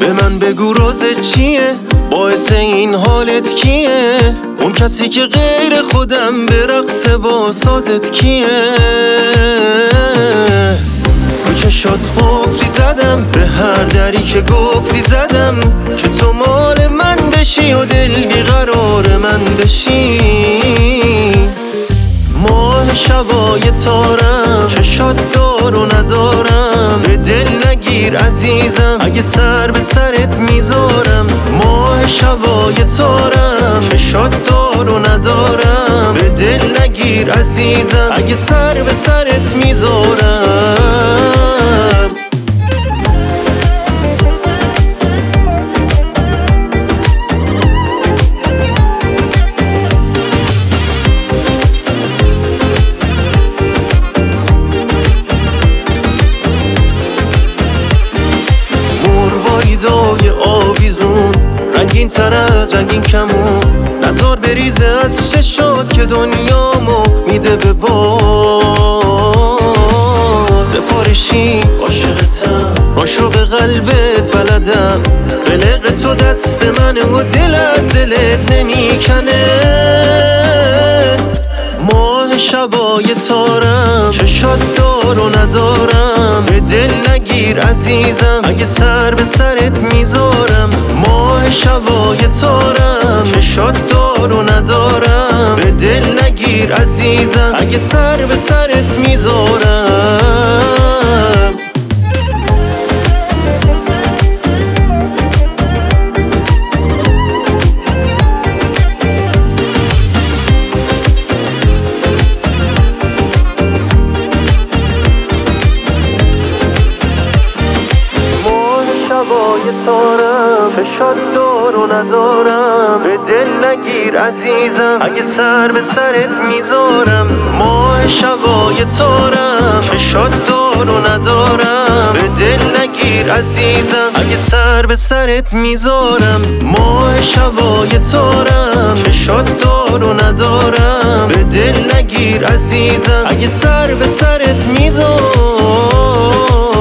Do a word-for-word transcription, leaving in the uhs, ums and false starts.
به من بگو رازت چیه، باعث این حالت کیه؟ اون کسی که غیر خودم به رقص با سازت کیه؟ رو چشات قفلی زدم، به هر دری که گفتی زدم که تو مال من بشی و دل بیقرار من بشی. ماه شبای تارم، چشات دار و ندارم، به دل نگیر عزیزم اگه سر به سرت میذارم. ماه شبای تارم، چشات دار و ندارم، به دل نگیر عزیزم اگه سر به سرت میذارم. دای آویزون رنگین تر از رنگین کمون، نزار بریزه از چشات که دنیامو میده به باد. سفارشی عاشقتم، راشو به قلبت بلدم، قلق تو دست منه و دل از دلت نمیکنه. ماه شبای تارم، چشات دار و ندارم، به دل نگیر عزیزم اگه سر به سرت میذارم. ماه شبای تارم، چشات دار و ندارم، به دل نگیر عزیزم اگه سر به سرت میذارم. شبای تارم، چشات دار و ندارم، به دل نگیر عزیزم اگه سر به سرت میذارم. ماه شبای تارم، چشات دار و ندارم، به دل نگیر عزیزم اگه سر به سرت میذارم. ماه شبای تارم، چشات دار و ندارم، به دل نگیر عزیزم اگه سر به سرت میذارم.